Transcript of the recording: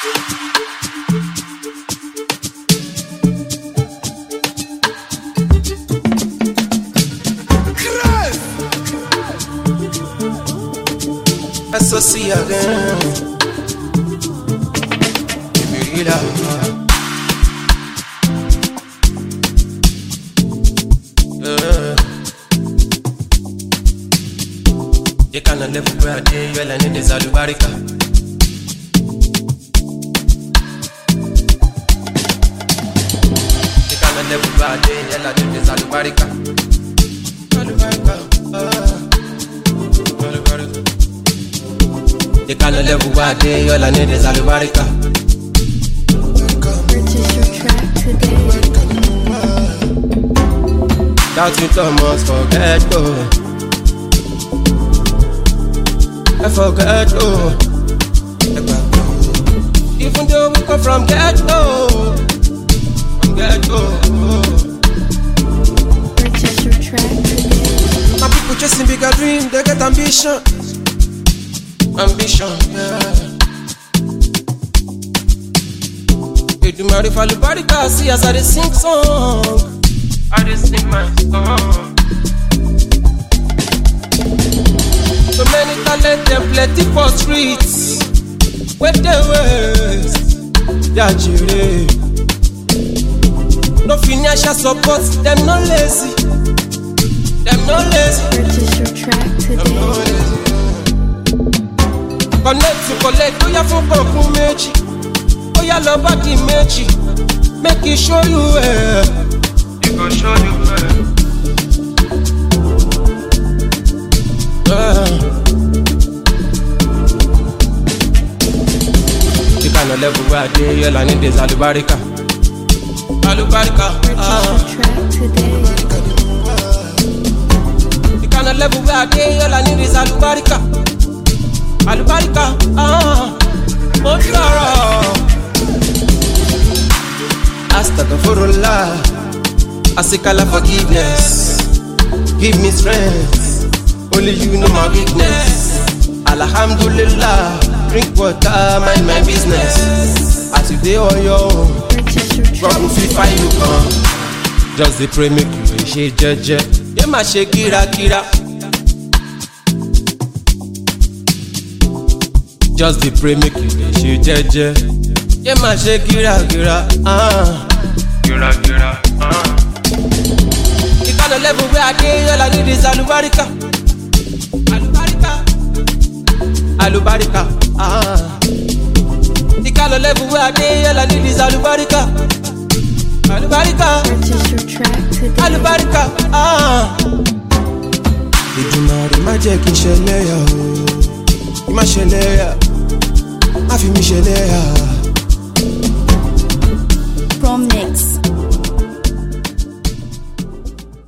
SOC again. If you read out, you can't live where I did, you're learning this alubarika. You can't live where I did, you're learning this alubarika. Alubarika, alubarika. You can't live where I did, you're learning this alubarika. Purchase your track today. Doubt you Thomas, forget go. I forget oh. Even though we come from ghetto, Purchase your track today. my people chasing bigger dream, they get ambition, yeah. They do marry for Lubarika, see as I dey sing song, I dey sing my song. So many talent and plenty for streets. Where they waste, yeah, jire. No financial support, them no lazy. Purchase your track today. Connect to collect, oh yeah, for Goku Mechi. Oh yeah, love back in Mechi. Make it show you where. It go show you where. You can't level where I did, you're learning this alubarika. Alubarika, Purchase your track today. You can't level where I did, you're learning this alubarika. Alubarika, Montara. Astaghfirullah, I seek Allah forgiveness. Give me strength. Only you know my weakness. Alhamdulillah, drink water, mind my business. As you dey on your own, Purchase your God track will fit find you come. Just dey pray make you dey shey jeje. Ye ma ṣe kírakíra. Just dey pray make you dey shey jeje. Ye ma ṣe kírakíra. Kírakíra. The kind of level where I dey, all I need is alubarika. Alubarika, The kind of level where I dey, all I need is alubarika. Alubarika, Purchase your track today. alubarika, Èdùmàrè má jẹ́ kí n ṣẹlẹ́yà o, kí má ṣẹlẹ́yà, má fi mí ṣẹlẹ́yà.